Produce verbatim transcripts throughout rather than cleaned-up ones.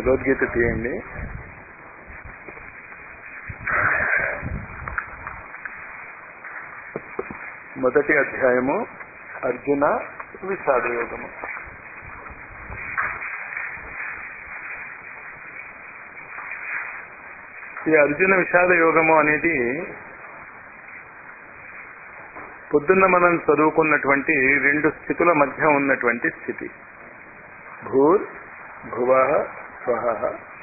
భగవద్గీత తీయండి. మొదటి అధ్యాయము అర్జున విషాదయోగము. ఈ అర్జున విషాద యోగము అనేది పొద్దున్న మనం చదువుకున్నటువంటి రెండు స్థితుల మధ్య ఉన్నటువంటి స్థితి. భూర్ భువః స్వహః,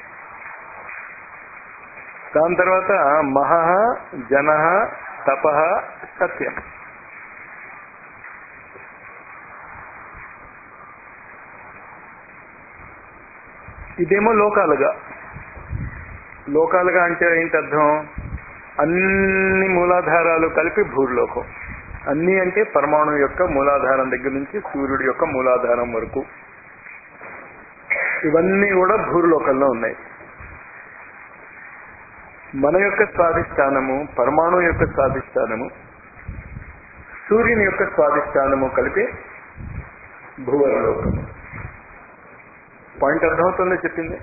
దాని తర్వాత మహః జనః తపః సత్యం. ఇదేమో లోకాలుగా. లోకాలుగా అంటే ఏంటి అర్థం? అన్ని మూలాధారాలు కలిపి భూర్లోకం. అన్ని అంటే పరమాణు యొక్క మూలాధారం దగ్గర నుంచి సూర్యుడి యొక్క మూలాధారం వరకు ఇవన్నీ కూడా భూర్లోకంలో ఉన్నాయి. మన యొక్క స్వాధిష్టానము, పరమాణు యొక్క స్వాధిష్టానము, సూర్యుని యొక్క స్వాధిష్టానము కలిపి భూవర్లోకము. పాయింట్ అర్థమవుతుందో చెప్పింది?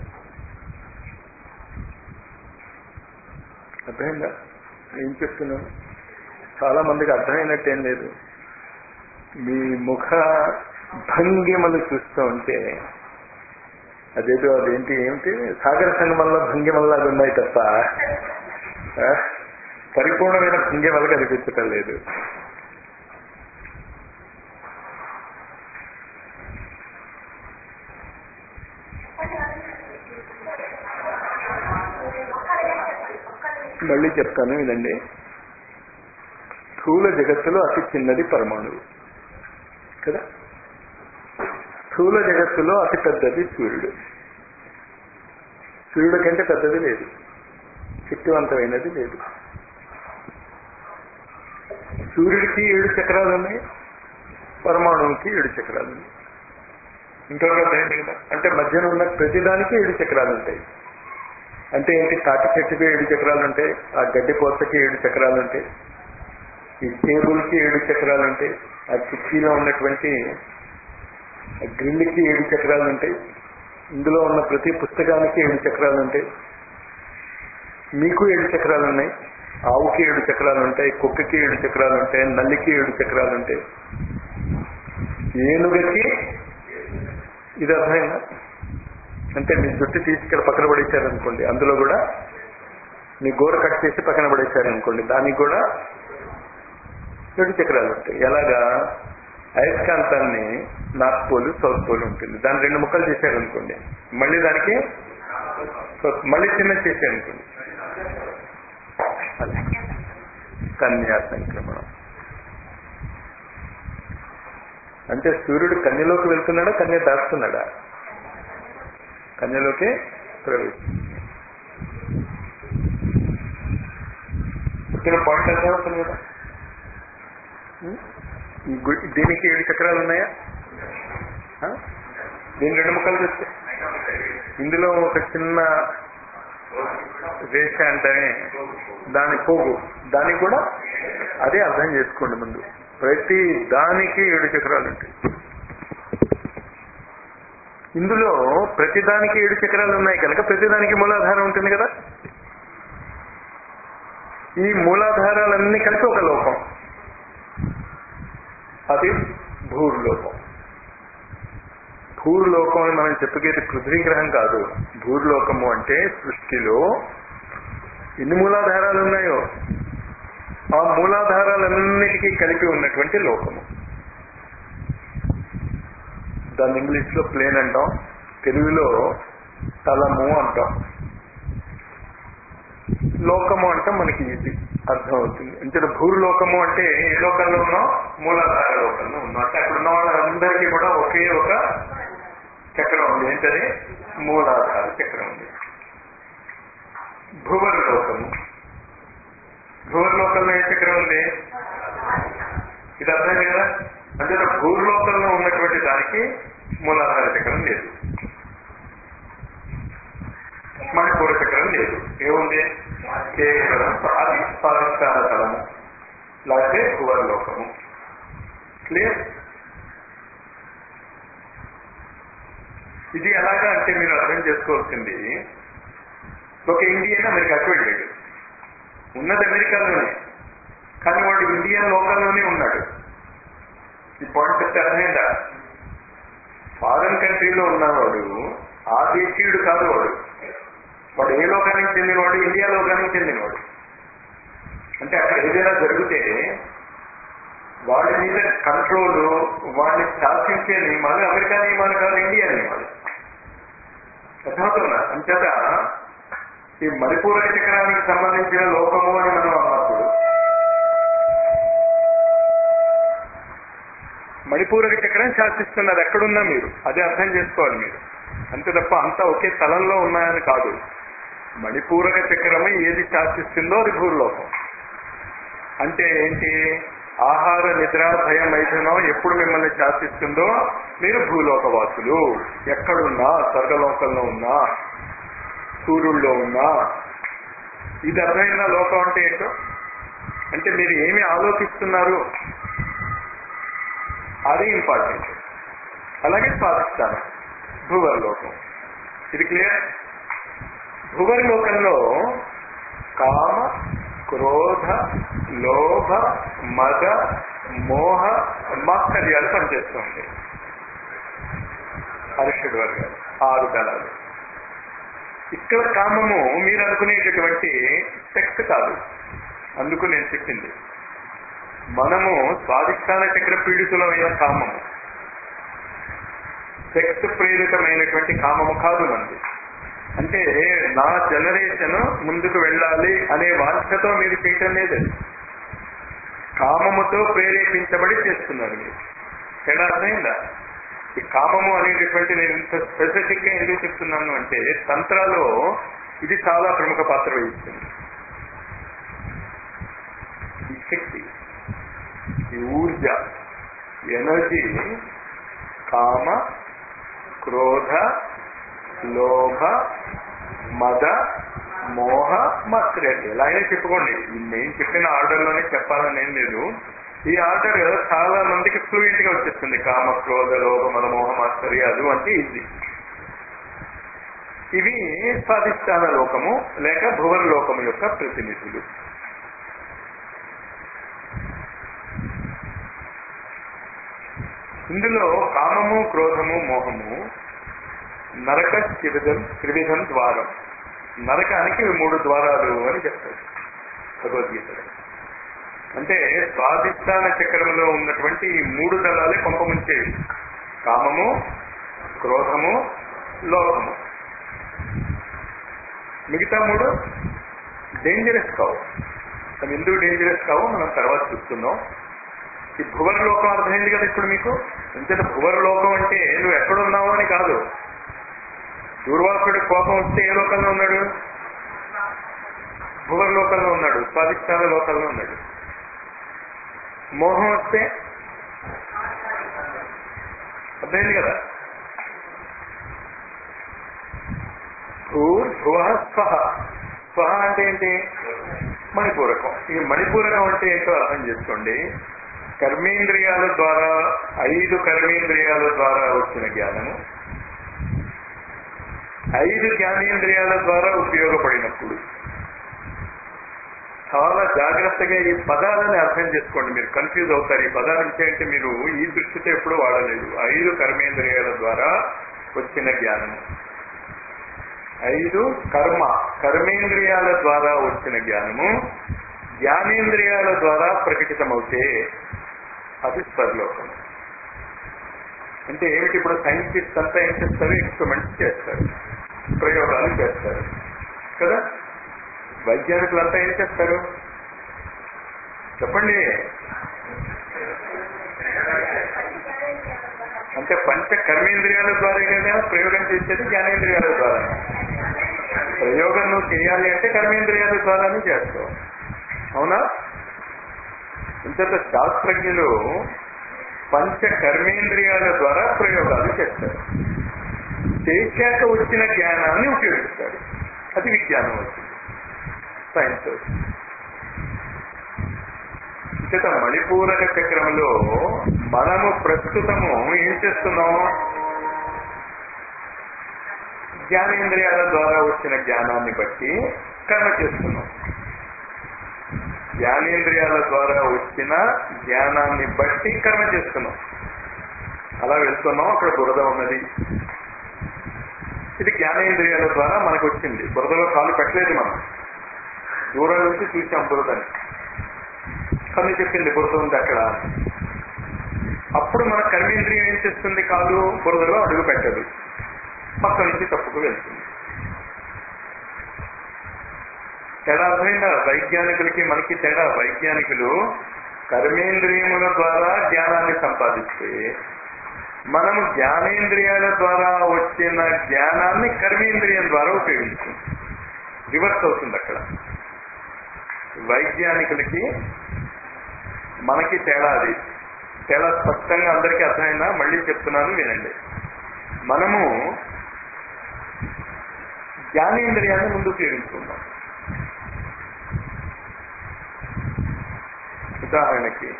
అర్థమైందా? ఏం చెప్తున్నాను? చాలా మందికి అర్థమైనట్టేం లేదు. మీ ముఖ భంగిమలు చూస్తూ ఉంటే అదేదో అదేంటి ఏమిటి సాగర సంగమంలో భంగిమల్లాగా ఉన్నాయి తప్ప పరిపూర్ణమైన భంగిమలు కనిపించటం లేదు. మళ్ళీ చెప్తాను వినండి. స్థూల జగత్తులో అతి చిన్నది పరమాణువు కదా. స్థూల జగత్తులో అతి పెద్దది సూర్యుడు. సూర్యుడి కంటే పెద్దది లేదు, శక్తివంతమైనది లేదు. సూర్యుడికి ఏడు చక్రాలు ఉన్నాయి, పరమాణువుకి ఏడు చక్రాలు ఉన్నాయి. ఇంకొక అర్థమైంది కదా. అంటే మధ్యన ఉన్న ప్రతిదానికి ఏడు చక్రాలు ఉంటాయి. అంటే ఏంటి? తాటి చెట్టుకి ఏడు చక్రాలు ఉంటాయి, ఆ గడ్డి పోతకి ఏడు చక్రాలు ఉంటాయి, ఈ టేబుల్కి ఏడు చక్రాలు ఉంటాయి, ఆ కిటికీలో ఉన్నటువంటి గ్రిల్కి ఏడు చక్రాలు ఉంటాయి, ఇందులో ఉన్న ప్రతి పుస్తకానికి ఏడు చక్రాలు ఉంటాయి, మీకు ఏడు చక్రాలు ఉన్నాయి, ఆవుకి ఏడు చక్రాలు ఉంటాయి, కుక్కకి ఏడు చక్రాలు ఉంటాయి, నల్లికి ఏడు చక్రాలు ఉంటాయి, ఏనుగకి. ఇది అర్థమైందా? అంటే మీ జుట్టు తీసి ఇక్కడ పక్కన పడేశారనుకోండి, అందులో కూడా మీ గోర కట్ చేసి పక్కన పడేశారనుకోండి, దానికి కూడా ఏడు చక్రాలు ఉంటాయి. ఎలాగా? అయస్కాంతాన్ని నార్త్ పోల్ సౌత్ పోల్ ఉంటుంది, దాన్ని రెండు ముక్కలు చేశారనుకోండి, మళ్ళీ దానికి మళ్ళీ చిన్న చేశారనుకోండి, కన్యా సంక్రమణం. అంటే సూర్యుడు కన్యలోకి వెళ్తున్నాడా, కన్య దాస్తున్నాడా? కన్యలోకి ప్రవేశిస్తుంది. ఇక్కడ పాయింట్ అర్థం అవుతుంది కదా. దీనికి ఏడు చక్రాలు ఉన్నాయా? దీని రెండు ముక్కలు చూస్తే ఇందులో ఒక చిన్న రేష అంటే దాని పోగు, దానికి కూడా అదే అర్థం చేసుకోండి ముందు. ప్రతి దానికి ఏడు చక్రాలు ఉంటాయి. ఇందులో ప్రతిదానికి ఏడు చక్రాలు ఉన్నాయి కనుక ప్రతిదానికి మూలాధారం ఉంటుంది కదా. ఈ మూలాధారాలన్నీ కలిపి ఒక లోకం, అది భూర్లోకం. భూర్లోకం అని మనం చెప్పుకేది పృథ్వీ గ్రహం కాదు. భూర్లోకము అంటే సృష్టిలో ఎన్ని మూలాధారాలు ఉన్నాయో ఆ మూలాధారాలన్నిటికీ కలిపి ఉన్నటువంటి లోకము. దాన్ని ఇంగ్లీష్ లో ప్లేన్ అంటాం, తెలుగులో తలము అంటాం. లోకము అంటే మనకి ఇది అర్థం అవుతుంది. అంటే భూర్లోకము అంటే ఏ లోకంలో ఉన్నాం? మూలాధార లోకంలో ఉన్నాం. అంటే అక్కడ ఉన్న వాళ్ళందరికీ కూడా ఒకే ఒక చక్రం ఉంది. ఏంటది? మూలాధార చక్రం ఉంది. భువర్లోకము, భువర్లోకంలో ఏ చక్రం ఉంది? ఇది అర్థం కదా. అంటే భూర్లోకంలో ఉన్నటువంటి దానికి మూలాధార చక్రం లేదు, మణిపూర చక్రం లేదు. ఏముంది? కేవలం అది స్వాధిష్టాన తలము, లేకపోతే భువర్లోకము. క్లియర్? ఇది ఎలాగా అంటే మీరు అర్థం చేసుకోవాల్సింది, ఒక ఇండియన్ అమెరికాకి వెళ్ళాడు, ఉన్నది అమెరికాలోనే, కానీ వాడు ఇండియన్ లోకల్లోనే ఉన్నాడు. ఈ పాయింట్ చెప్తే అర్థమైందా? ఫారెన్ కంట్రీలో ఉన్నవాడు ఆ దేశీయుడు కాదు, వాడు వాడు ఏ లోకానికి చెందినవాడు? ఇండియా లోకానికి చెందినవాడు. అంటే అక్కడ ఏదైనా జరిగితే వాడి మీద కంట్రోల్, వాడిని శాసించే నియమాలు అమెరికా నియమాలు కాదు, ఇండియా నియమాలు. అర్థమవుతుందా? అంచేత ఈ మణిపూరక చక్రానికి సంబంధించిన లోకము అని మనం అన్నప్పుడు, మణిపూరక చక్రం శాసిస్తున్నది ఎక్కడున్నా మీరు అదే అర్థం చేసుకోవాలి మీరు, అంతే తప్ప అంతా ఒకే తలంలో ఉన్నాయని కాదు. మణిపూరక చక్రమే ఏది శాసిస్తుందో అది భూలోకం. అంటే ఏంటి? ఆహార నిద్ర భయ మైథునం ఎప్పుడు మిమ్మల్ని శాసిస్తుందో మీరు భూలోకవాసులు. ఎక్కడున్నా, స్వర్గలోకంలో ఉన్నా, సూర్యుల్లో ఉన్నా. ఇది అర్థమైన లోకం అంటే ఏంటో, అంటే మీరు ఏమి ఆలోచిస్తున్నారు అది ఇంపార్టెంట్. అలాగే స్వాధిష్టానం భూవర్లోకం. ఇది క్లియర్? భూవర్లోకంలో కామ, క్రోధ, లోభ, మద, మోహ, మాత్సర్యాలు పనిచేస్తూ ఉంటాయి. అరిషడ్ వర్గాలు, ఆరు దళాలు. ఇక్కడ కామము మీరు అనుకునేటటువంటి సెక్స్ కాదు. అందుకు నేను చెప్పింది, మనము స్వాధిష్టాన చక్ర పీడితులమైన కామము, సెక్స్ ప్రేరితమైనటువంటి కామము కాదు మనది. అంటే నా జనరేషన్ ముందుకు వెళ్ళాలి అనే వాంఛతో మీరు చేయటం లేదు, కామముతో ప్రేరేపించబడి చేస్తున్నారు మీరు. ఎలా అర్థమైందా? ఈ కామము అనేటటువంటి నేను ఇంత స్పెసిఫిక్ గా ఎందుకు చెప్తున్నాను అంటే, తంత్రాలో ఇది చాలా ప్రముఖ పాత్ర వహిస్తుంది. ఈ శక్తి, ఈ ఊర్జ, ఎనర్జీ కామ, క్రోధ, లోభ, మద, మోహ, మాత్సర్యాలు ఎలాగైనా చెప్పుకోండి. నేను చెప్పిన ఆర్డర్లోనే చెప్పాలని ఏం లేదు. ఈ ఆర్డర్ చాలా మందికి ఫ్లూయెంట్ గా వచ్చేస్తుంది. కామ, క్రోధ, లోభ, మద, మోహ, మాత్సర్యాలు అంటే ఈజీ. ఇవి స్వాధిష్టాన లోకము లేక భువన లోకము యొక్క ప్రతినిధులు. ఇందులో కామము, క్రోధము, మోహము నరక త్రివిధం త్రివిధం ద్వారం. నరకానికి మూడు ద్వారాలు అని చెప్తారు భగవద్గీతలో. అంటే స్వాధిష్టాన చక్రంలో ఉన్నటువంటి ఈ మూడు దళాలే పంపముంచేవి: కామము, క్రోధము, లోభము. మిగతా మూడు డేంజరస్ కావు. అవి ఎందుకు డేంజరస్ కావు మనం తర్వాత చూస్తున్నాం. ఈ భువన లోకం అర్థమైంది కదా ఇప్పుడు మీకు. అంతేత భువన లోకం అంటే నువ్వు ఎక్కడున్నావు అని కాదు. దూర్వాసుడి కోపం వస్తే ఏ లోకంలో ఉన్నాడు? భువన లోకంలో ఉన్నాడు, స్వాధిష్టాన లోకంలో ఉన్నాడు. మోహం వస్తే అర్థమైంది కదా. భూర్ భువ స్వహ. స్వహ అంటే ఏంటి? మణిపూరకం. ఈ మణిపూరకం అంటే ఏంటో అర్థం చేసుకోండి. కర్మేంద్రియాల ద్వారా, ఐదు కర్మేంద్రియాల ద్వారా వచ్చిన జ్ఞానము ఐదు జ్ఞానేంద్రియాల ద్వారా ఉపయోగపడినప్పుడు చాలా జాగ్రత్తగా ఈ పదాలని అర్థం చేసుకోండి. మీరు కన్ఫ్యూజ్ అవుతారు. ఈ పదాలు అంటే మీరు ఈ దృష్టితో ఎప్పుడు వాడలేదు. ఐదు కర్మేంద్రియాల ద్వారా వచ్చిన జ్ఞానము, ఐదు కర్మ కర్మేంద్రియాల ద్వారా వచ్చిన జ్ఞానము జ్ఞానేంద్రియాల ద్వారా ప్రకటితమవుతే అది స్వర్లోకం. అంటే ఏమిటి? ఇప్పుడు సైంటిస్ట్ అంతా ఏం చేస్తారు? ఎక్స్పెరిమెంట్స్ చేస్తారు, ప్రయోగాలు చేస్తారు కదా. వైజ్ఞానికులంతా ఏం చేస్తారు చెప్పండి? అంటే పంచ కర్మేంద్రియాల ద్వారా కదా ప్రయోగం చేసేది, జ్ఞానేంద్రియాల ద్వారా. ప్రయోగం నువ్వు చేయాలి అంటే కర్మేంద్రియాల ద్వారానే చేస్తావు, అవునా? ఇంత శాస్త్రజ్ఞులు పంచ కర్మేంద్రియాల ద్వారా ప్రయోగాలు చేస్తారు. చేశాక వచ్చిన జ్ఞానాన్ని ఉపయోగిస్తారు. అది విజ్ఞానం అవుతుంది, సైన్స్ అవుతుంది. ఇంత మణిపూరక చక్రంలో మనము ప్రస్తుతము ఏం చేస్తున్నాం? జ్ఞానేంద్రియాల ద్వారా వచ్చిన జ్ఞానాన్ని బట్టి కర్మ చేస్తున్నాం. జ్ఞానేంద్రియాల ద్వారా వచ్చిన జ్ఞానాన్ని బట్టి కర్మ చేస్తున్నాం. అలా వెళ్తున్నాం, అక్కడ బురద ఉన్నది. ఇది జ్ఞానేంద్రియాల ద్వారా మనకు వచ్చింది. బురదలో కాలు పెట్టలేదు, మనం దూరం నుంచి చూసాం బురదని. కన్ను చెప్పింది బురద ఉంది అక్కడ. అప్పుడు మన కర్మేంద్రియం ఏం చేస్తుంది? కాలు బురదలో అడుగు పెట్టదు, పక్క నుంచి తప్పుకు వెళ్తుంది. తేడా అర్థమైందా? వైజ్ఞానికులకి మనకి తేడా. వైజ్ఞానికులు కర్మేంద్రియముల ద్వారా జ్ఞానాన్ని సంపాదిస్తే, మనము జ్ఞానేంద్రియాల ద్వారా వచ్చిన జ్ఞానాన్ని కర్మేంద్రియం ద్వారా ఉపయోగించుకుంటాం. రివర్స్ అవుతుంది అక్కడ. వైజ్ఞానికులకి మనకి తేడా అది. తేడా స్పష్టంగా అందరికీ అర్థమైందా? మళ్ళీ చెప్తున్నాను, వినండి. మనము జ్ఞానేంద్రియాన్ని ముందు ఉపయోగించుకుంటాం. ఉదాహరణకి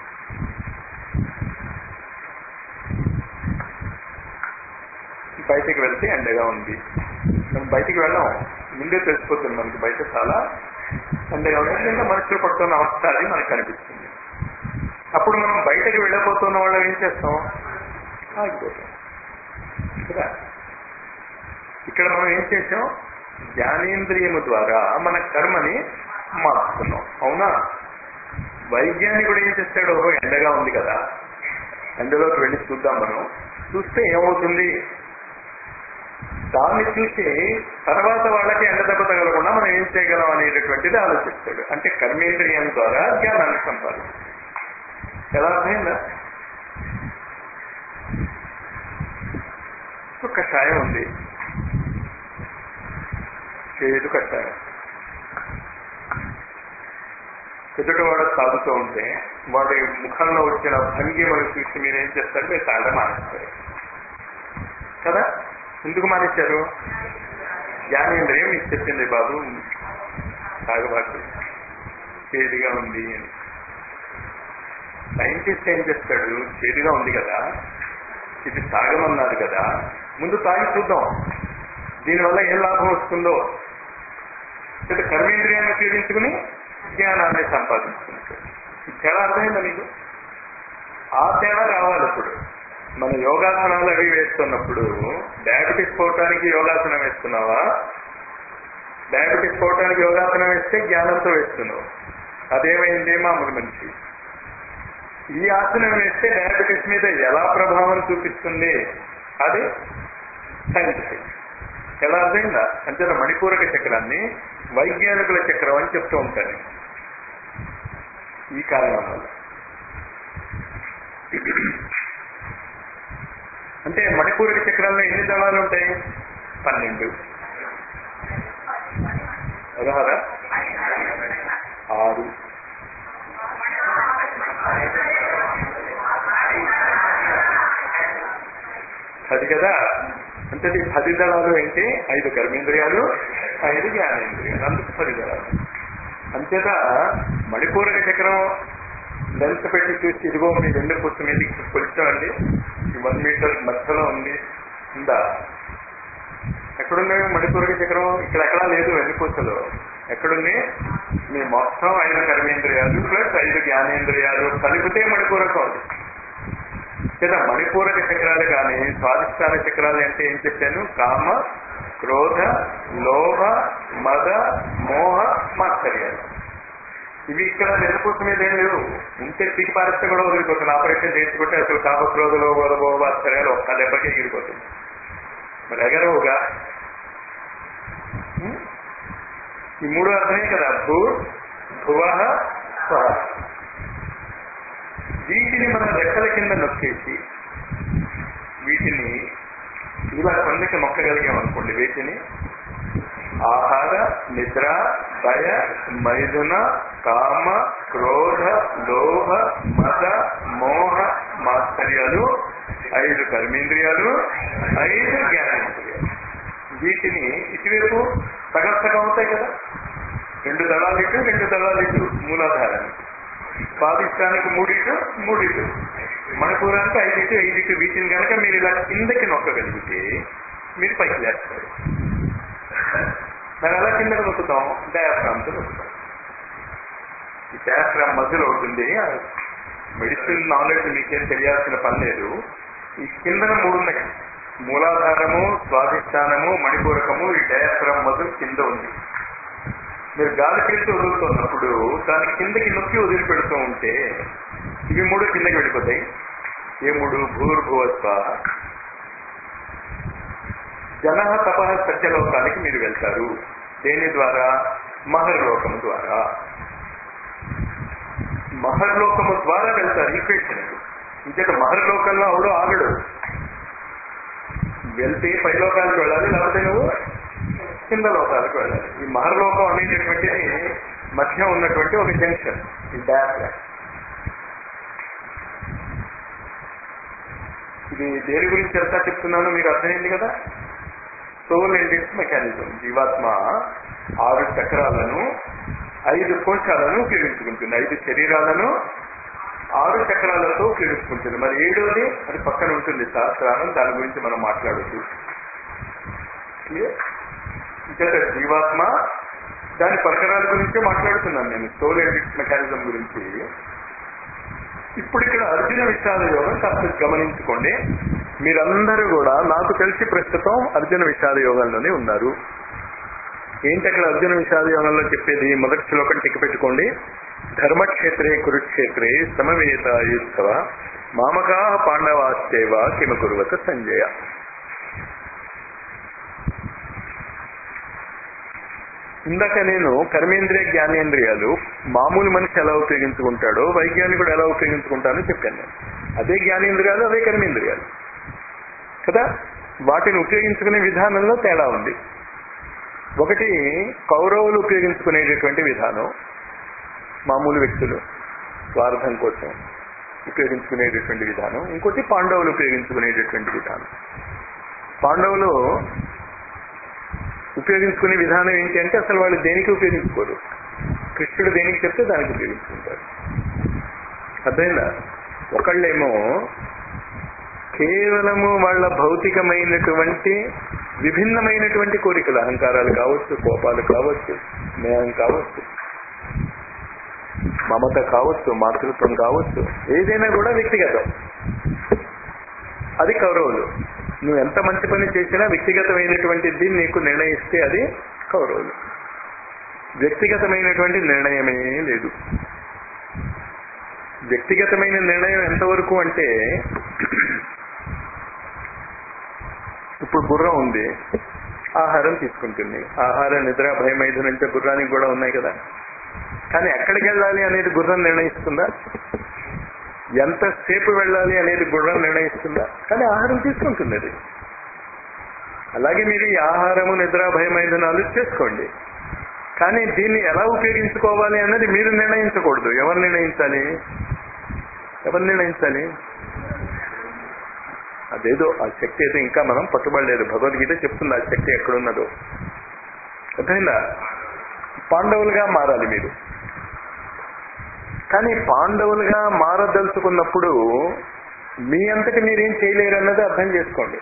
బయటికి వెళ్తే ఎండగా ఉంది. మనం బయటికి వెళ్ళాం, ముందే తెలిసిపోతుంది మనకి బయట చాలా ఎండగా ఉంది. ఇంకా మనుషులు పడుతున్న అవస్థ అది మనకు కనిపిస్తుంది. అప్పుడు మనం బయటకు వెళ్ళబోతున్న వాళ్ళం ఏం చేస్తాం? ఆగిపోతాం కదా. ఇక్కడ మనం ఏం చేసాం? జ్ఞానేంద్రియము ద్వారా మన కర్మని మార్చుకున్నాం. అవునా? వైజ్ఞానికుడు ఏం చేస్తాడు? ఓహో ఎండగా ఉంది కదా, ఎండలోకి వెళ్ళి చూద్దాం. మనం చూస్తే ఏమవుతుంది? దాన్ని చూసి తర్వాత వాళ్ళకి ఎండ దెబ్బ తగలకుండా మనం ఏం చేయగలం అనేటటువంటిది ఆలోచిస్తాడు. అంటే కర్మేంద్రియం ద్వారా జ్ఞానాన్ని సంపాదిస్తాడు. ఎలా అర్థమైందా? కషాయం ఉంది, చేదు కషాయం. ఎదుటివాడు తాగుతూ ఉంటే వాడి ముఖంలో వచ్చిన భంగిమను చూసి మీరేం చేస్తారు? మీరు తాగడం మానేస్తారు కదా. ఎందుకు మానేశారు? జ్ఞానేంద్రియం మీకు చెప్పింది, బాబు తాగబాటు, చేదుగా ఉంది అని. సైంటిస్ట్ ఏం చేస్తాడు? చేదుగా ఉంది కదా, ఇది తాగమన్నారు కదా, ముందు తాగి చూద్దాం దీనివల్ల ఏం లాభం వస్తుందో. కర్మేంద్రియాన్ని ఉపయోగించుకుని జ్ఞానాన్ని సంపాదించుకుంటాడు. ఈ తేడా అర్థమైందా మీకు? ఆ తేడా రావాలి. ఇప్పుడు మన యోగాసనాలు అవి వేస్తున్నప్పుడు, డయాబెటీస్ పోవటానికి యోగాసనం వేస్తున్నావా? డయాబెటీస్ పోవటానికి యోగాసనం వేస్తే జ్ఞానంతో వేస్తున్నావు. అదేమైంది? మామూలు మనిషి. ఈ ఆసనం వేస్తే డయాబెటీస్ మీద ఎలా ప్రభావం చూపిస్తుంది? అది సైంటిఫిక్. ఎలా అర్థమైందా? అంటే మణిపూరక చక్రాన్ని వైజ్ఞానికుల చక్రం అని చెప్తూ ఉంటాను. ఈ కారణం వల్ల. అంటే మణిపూరక చక్రాల్లో ఎన్ని దళాలు ఉంటాయి? పన్నెండు. పదహారా? ఆరు. పది కదా. అంటే ఈ పది దళాలు ఏంటి? ఐదు కర్మేంద్రియాలు, ఐదు జ్ఞానేంద్రియాలు, అందుకు పది దళాలు. అంతేత మణిపూరక చక్రం లెన్స్ పెట్టి చూసి, ఇదిగో మీ రెండు పుస్తు మీద కొలిచామండి, వన్ మీటర్ మధ్యలో ఉంది ఉందా? ఎక్కడున్నాయి మణిపూరక చక్రం? ఇక్కడ ఎక్కడా లేదు. వెన్నుపూసలో ఎక్కడుంది? మీ మొత్తం ఐదు కర్మేంద్రియాలు ప్లస్ ఐదు జ్ఞానేంద్రియాలు కలిపితే మణిపూరకం అది. లేదా మణిపూరక చక్రాలు కానీ స్వాధిష్టాన చక్రాలు అంటే ఏం చెప్పాను? కామ, క్రోధ, లోభ, మద, మోహ, మాత్సర్యాలు. ఇవి ఇక్కడ వెన్నుపూస మీద ఏం లేవు. ఉంటే పీకి పారిస్తే కూడా వదిలిపోతుంది. ఆపరేషన్ చేసుకుంటే అసలు కామ, క్రోధ, లోభ, మోహ, మాత్సర్యాలు ఒక్క దెబ్బకి ఎగిరిపోతుంది. మరి ఎగరవుగా. ఈ మూడు అర్థమే కదా. భూ, భువ, స్వ. వీటిని మనం రెక్కల కింద నొక్కేసి వీటిని ఇలా కొందకి నొక్కగలిగామనుకోండి, వీటిని ఆహార, నిద్ర, భయ, మైథున, కామ, క్రోధ, లోభ, మద, మోహ, మాత్సర్యాలు, ఐదు కర్మేంద్రియాలు, ఐదు జ్ఞానేంద్రియాలు. వీటిని ఇటువైపు సగం సగం అవుతాయి కదా. రెండు దళాలు ఇటు, రెండు దళాలు ఇటు, మూలాధారానికి. స్వాధిష్టానికి మూడిటు, మూడిటు. మణిపూరానికి ఐదిటు, ఐదిటు. వీటిని కనుక మీరు ఇలా కిందకి నొక్కగలిగితే మీరు పైకి లేస్తారు. మరి అలా కిందకు నొక్కుతాం, డయాఫ్రామ్తో నొక్కుతాం. ఈ డయాఫ్రామ్ మధ్యలో ఉంటుంది. మెడిసిన్ నాలెడ్జ్ మీకేం తెలియాల్సిన పని లేదు. ఈ కిందన మూడు ఉన్నాయి, మూలాధారము, స్వాధిష్టానము, మణిపూరకము. ఈ డయాఫ్రామ్ మధ్య కింద ఉంది. మీరు గాలి పీల్చి వదులుతున్నప్పుడు దాని కిందకి నొక్కి వదిలిపెడుతూ ఉంటే ఇవి మూడు కిందకి వెళ్ళిపోతాయి. ఏ మూడు? భూర్భువస్వ జన తపః సత్యలోకానికి మీరు వెళ్తారు. దేని ద్వారా? మహర్లోకము ద్వారా. మహర్లోకము ద్వారా వెళ్తారు. ఈక్వేషన్ ఇంకేత మహర్లోకంలో అవడు ఆగడు. వెళ్తే పై లోకాలకు వెళ్ళాలి, లేకపోతే నువ్వు కింద లోకాలకు వెళ్ళాలి. ఈ మహర్లోకం అనేటటువంటి మధ్య ఉన్నటువంటి ఒక జంక్షన్ ఈ డయాఫ్రామ్. ఇది దేని గురించి ఎంత చెప్తున్నానో మీకు అర్థమైంది కదా. Soul and its mechanism. జీవాత్మ ఆరు చక్రాలను, ఐదు కోశాలను ఉపయోగించుకుంటుంది. ఐదు శరీరాలను ఆరు చక్రాలతో ఉపయోగించుకుంటుంది. మరి ఏడోది అది పక్కన ఉంటుంది, సహస్రానం. దాని గురించి మనం మాట్లాడొచ్చు. ఇంకా జీవాత్మ దాని పరికరాల గురించే మాట్లాడుతున్నాను నేను, సోల్ అండ్ ఇట్స్ మెకానిజం గురించి. ఇప్పుడు ఇక్కడ అర్జున విషాద యోగం కాస్త గమనించుకోండి. మీరందరూ కూడా నాకు తెలిసి ప్రస్తుతం అర్జున విషాద యోగంలోనే ఉన్నారు. ఏంటి అక్కడ అర్జున విషాద యోగంలో చెప్పేది? మొదటి శ్లోకం టిక్కి పెట్టుకోండి. ధర్మక్షేత్రే కురుక్షేత్రే సమవేతాయుత్సవ మామకా పాండవాశ్చేవ కిమ కుర్వత సంజయ. ఇందాక నేను కర్మేంద్రియ జ్ఞానేంద్రియాలు మామూలు మనిషి ఎలా ఉపయోగించుకుంటాడో వైజ్ఞానికుడు ఎలా ఉపయోగించుకుంటానో చెప్పాను నేను. అదే జ్ఞానేంద్రియాలు, అదే కర్మేంద్రియాలు కదా. వాటిని ఉపయోగించుకునే విధానంలో తేడా ఉంది. ఒకటి కౌరవులు ఉపయోగించుకునేటటువంటి విధానం, మామూలు వ్యక్తులు స్వార్థం కోసం ఉపయోగించుకునేటటువంటి విధానం. ఇంకోటి పాండవులు ఉపయోగించుకునేటటువంటి విధానం. పాండవులు ఉపయోగించుకునే విధానం ఏంటి అంటే అసలు వాళ్ళు దేనికి ఉపయోగించుకోరు. కృష్ణుడు దేనికి చెప్తే దానికి ఉపయోగించుకుంటారు. అర్థమైందా? ఒకళ్ళేమో కేవలము వాళ్ళ భౌతికమైనటువంటి విభిన్నమైనటువంటి కోరికలు, అహంకారాలు కావచ్చు, కోపాలు కావచ్చు, స్నేహం కావచ్చు, మమత కావచ్చు, మాతృత్వం కావచ్చు, ఏదైనా కూడా వ్యక్తిగతం. అది కౌరవులు. నువ్వు ఎంత మంచి పని చేసినా వ్యక్తిగతమైనటువంటిది నీకు నిర్ణయిస్తే అది కౌరవులు. వ్యక్తిగతమైనటువంటి నిర్ణయమే లేదు. వ్యక్తిగతమైన నిర్ణయం ఎంతవరకు అంటే, ఇప్పుడు గుర్రం ఉంది, ఆహారం తీసుకుంటుంది. ఆహారం, నిద్ర, భయం, ఐదు అంటే గుర్రానికి కూడా ఉన్నాయి కదా. కానీ ఎక్కడికి వెళ్ళాలి అనేది గుర్రం నిర్ణయిస్తుందా? ఎంతసేపు వెళ్ళాలి అనేది గుర్రం నిర్ణయిస్తుందా? కానీ ఆహారం తీసుకుంటుంది అది. అలాగే మీరు ఈ ఆహారము, నిద్ర, భయమైదనాలు చేసుకోండి. కానీ దీన్ని ఎలా ఉపయోగించుకోవాలి అన్నది మీరు నిర్ణయించకూడదు. ఎవరు నిర్ణయించాలి? ఎవరు నిర్ణయించాలి? అదేదో ఆ శక్తి అయితే ఇంకా మనం పట్టుబడలేదు. భగవద్గీత చెప్తుంది ఆ శక్తి ఎక్కడున్నదో. అర్థమైందా? పాండవులుగా మారాలి మీరు. కానీ పాండవులుగా మారదలుచుకున్నప్పుడు మీ అంతటి మీరేం చేయలేరు అన్నది అర్థం చేసుకోండి.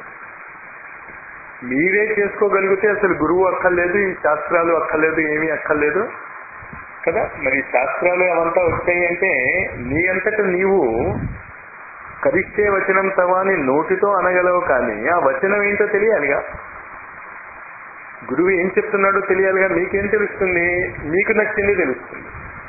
మీరే చేసుకోగలిగితే అసలు గురువు అక్కర్లేదు, ఈ శాస్త్రాలు అక్కర్లేదు, ఏమీ అక్కర్లేదు కదా. మరి శాస్త్రాలు అవంతా వచ్చాయి అంటే నీ అంతట నీవు కరిష్టే వచనం తవాని నోటితో అనగలవు. కానీ ఆ వచనం ఏంటో తెలియాలిగా. గురువు ఏం చెప్తున్నాడో తెలియాలిగా. మీకేం తెలుస్తుంది? మీకు నచ్చింది తెలుస్తుంది.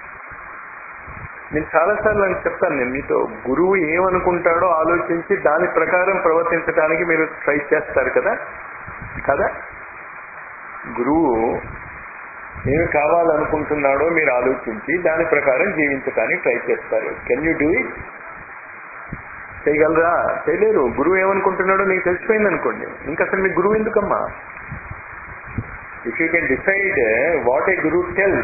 నేను చాలాసార్లు అని చెప్తాను, నేను మీతో గురువు ఏమనుకుంటాడో ఆలోచించి దాని ప్రకారం ప్రవర్తించడానికి మీరు ట్రై చేస్తారు కదా కదా గురువు ఏమి కావాలనుకుంటున్నాడో మీరు ఆలోచించి దాని ప్రకారం జీవించడానికి ట్రై చేస్తారు. Can you do it? చేయగలరా? చేయలేరు. గురువు ఏమనుకుంటున్నాడో మీకు తెలిసిపోయింది అనుకోండి, ఇంకా అసలు మీ గురువు ఎందుకమ్మా? If you can decide what a గురువు టెల్.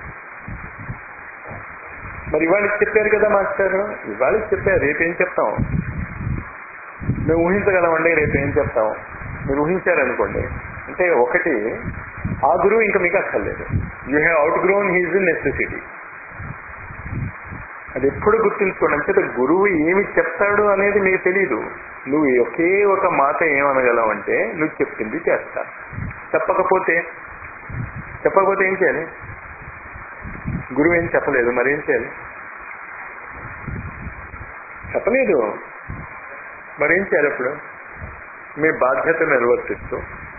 మరి ఇవాళకి చెప్పారు కదా మాస్టారు, ఇవాళకి చెప్పారు, రేపేం చెప్తాం? మేము ఊహించగలమండి, రేపేం చెప్తాం? మీరు ఊహించారనుకోండి, అంటే ఒకటి ఆ గురువు ఇంకా మీకు అక్కర్లేదు. You have outgrown his necessity. అది ఎప్పుడు గుర్తుంచుకోండి. అంటే గురువు ఏమి చెప్తాడు అనేది మీకు తెలీదు, నువ్వు ఒకే ఒక మాట ఏమనగలవు అంటే నువ్వు చెప్పింది చేస్తా. చెప్పకపోతే చెప్పకపోతే ఏం చేయాలి? గురువు ఏం చెప్పలేదు, మరేం చేయాలి? చెప్పలేదు, మరేం చేయాలి? అప్పుడు మీ బాధ్యత నిర్వర్తిస్తూ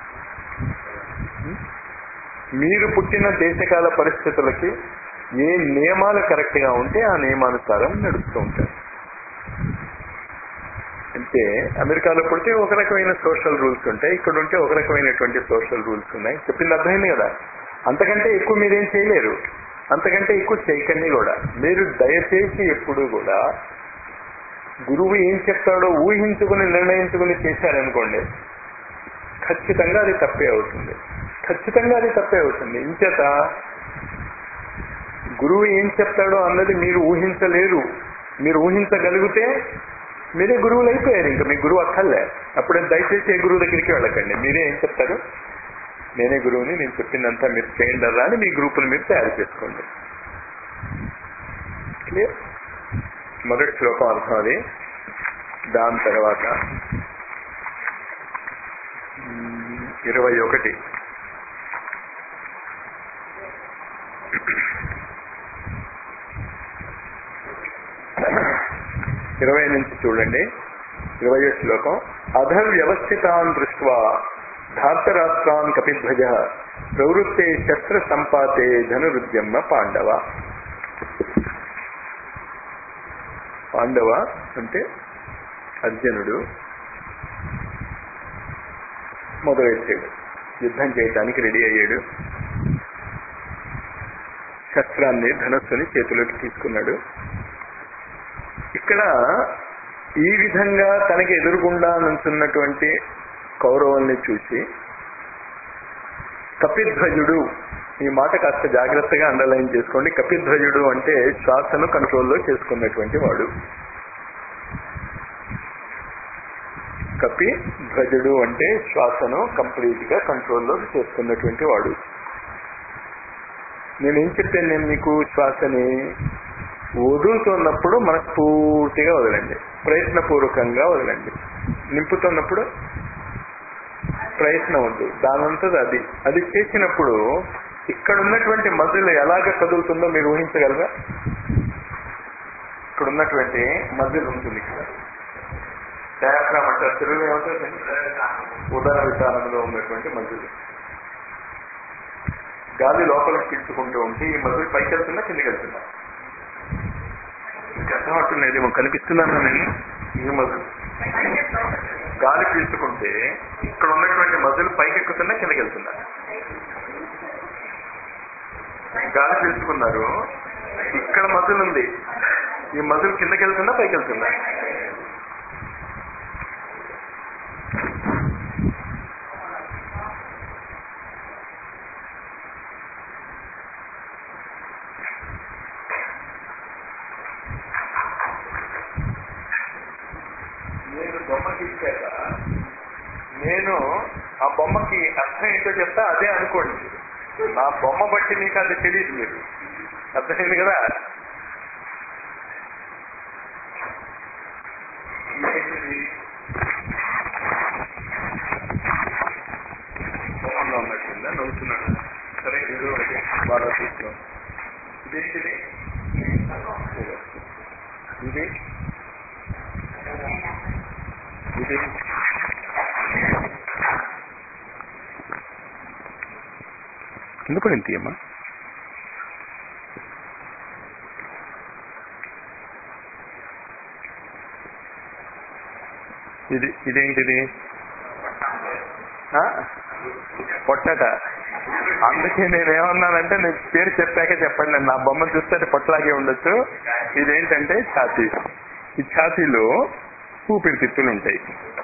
మీరు పుట్టిన దేశకాల పరిస్థితులకి ఏ నియమాలు కరెక్ట్గా ఉంటే ఆ నియమానుసారం నడుస్తూ ఉంటారు. అంటే అమెరికాలో పుడితే ఒక రకమైన సోషల్ రూల్స్ ఉంటాయి, ఇక్కడ ఉంటే ఒక రకమైనటువంటి సోషల్ రూల్స్ ఉన్నాయి. చెప్పింది అర్థమైంది కదా? అంతకంటే ఎక్కువ మీరేం చేయలేరు, అంతకంటే ఎక్కువ చేయకండి కూడా. మీరు దయచేసి ఎప్పుడు కూడా గురువు ఏం చెప్తాడో ఊహించుకుని నిర్ణయించుకుని చేశారనుకోండి, ఖచ్చితంగా అది తప్పే అవుతుంది. ఖచ్చితంగా అది తప్పే అవుతుంది. ఇంచేత గురువు ఏం చెప్తాడో అన్నది మీరు ఊహించలేరు. మీరు ఊహించగలిగితే మీరే గురువులు అయిపోయారు. ఇంకా మీ గురువు అక్కర్లే. అప్పుడే దయచేసి ఏ గురువు దగ్గరికి వెళ్ళకండి. మీరే ఏం చెప్తారు, నేనే గురువుని, నేను చెప్పిందంతా మీరు చేయండి అలా అని మీ గ్రూపులు మీరు తయారు చేసుకోండి. క్లియర్? మొదటి శ్లోకం అర్థం అది. దాని తర్వాత ఇరవై ఒకటి ఇరవై నుంచి చూడండి. ఇరవై శ్లోకం. అధవ్యవస్థితాన్ దృష్ట్వా ధార్తరాష్ట్రాన్ కపిధ్వజ ప్రవృత్తే శస్త్ర సంపాతే ధనురుద్యమ పాండవ. పాండవ అంటే అర్జునుడు మొదలెట్టాడు, యుద్ధం చేయడానికి రెడీ అయ్యాడు. శస్త్రాన్ని, ధనస్సుని చేతిలోకి తీసుకున్నాడు. ఇక్కడ ఈ విధంగా తనకి ఎదురుగుండా నుంచున్నటువంటి కౌరవుల్ని చూసి కపిధ్వజుడు, ఈ మాట కాస్త జాగ్రత్తగా అండర్లైన్ చేసుకోండి. కపిధ్వజుడు అంటే శ్వాసను కంట్రోల్లో చేసుకున్నటువంటి వాడు. కపిధ్వజుడు అంటే శ్వాసను కంప్లీట్ గా కంట్రోల్లో చేసుకున్నటువంటి వాడు. నేనేం చెప్పాను, నేను మీకు శ్వాసని వదులుతున్నప్పుడు మనస్ఫూర్తిగా వదలండి, ప్రయత్నపూర్వకంగా వదలండి. నింపుతున్నప్పుడు ప్రయత్నం వద్దు, దానంతది అది అది చేసినప్పుడు ఇక్కడ ఉన్నటువంటి మజిల్ ఎలాగ కదులుతుందో మీరు ఊహించగలరా? ఇక్కడ ఉన్నటువంటి మజిల్ ఉంటుంది, ఇక్కడ డయాఫ్రామ్ అంటారు, తెలుగులో ఏమంటారు, ఉదర విధానంలో ఉన్నటువంటి మజిల్. గాలి లోపలికి పీల్చుకుంటూ ఉంటే ఈ మజిల్ పైకి వెళ్తున్నా కిందకి వెళ్తున్నా మీకు అర్థం అవుతుంది. కనిపిస్తున్నాను నేను. ఈ మజిల్ గాలి పీల్చుకుంటే ఇక్కడ ఉన్నటువంటి మజిల్ పైకి ఎక్కుతున్నా కిందకి వెళ్తున్నా. గాలి పీల్చుకున్నారు, ఇక్కడ మజిల్ ఉంది, ఈ మజిల్ కిందకి వెళ్తున్నా పైకి వెళ్తున్నా. నేను బొమ్మకి ఇచ్చాక నేను ఆ బొమ్మకి అర్థం ఏంటో చెప్తా, అదే అనుకోండి. నా బొమ్మ బట్టి మీకు అది తెలియదు, మీరు అర్థమైంది కదా? బొమ్మలో ఉన్నట్టుందా, నవ్వుతున్నాడు, సరే ఏదో ఒకటి బాగా చూస్తున్నాం. ఇదేంటిది, ఇది ఇది కింద పడింది అమ్మా. ఇది ఇదేంటిది, పొట్టట. అందుకే నేనేమన్నానంటే నీకు పేరు చెప్పాక చెప్పండి. నా బొమ్మ చూస్తే అది పొట్టలాగే ఉండొచ్చు. ఇదేంటంటే ఛాతీ. ఈ ఛాతీలో ఊపిరితిత్తులు ఉంటాయి.